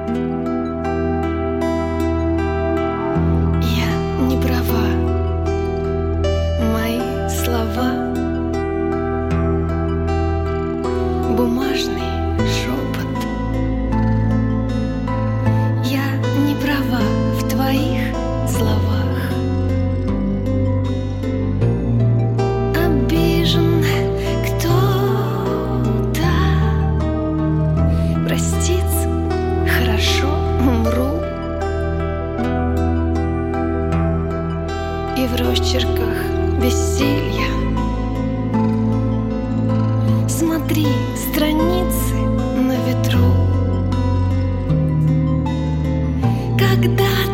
Я не права, мои слова — бумажный шепот. Я не права в твоих словах. Обижен кто-то, проститься хорошо, умру. И в росчерках веселья смотри страницы на ветру. Когда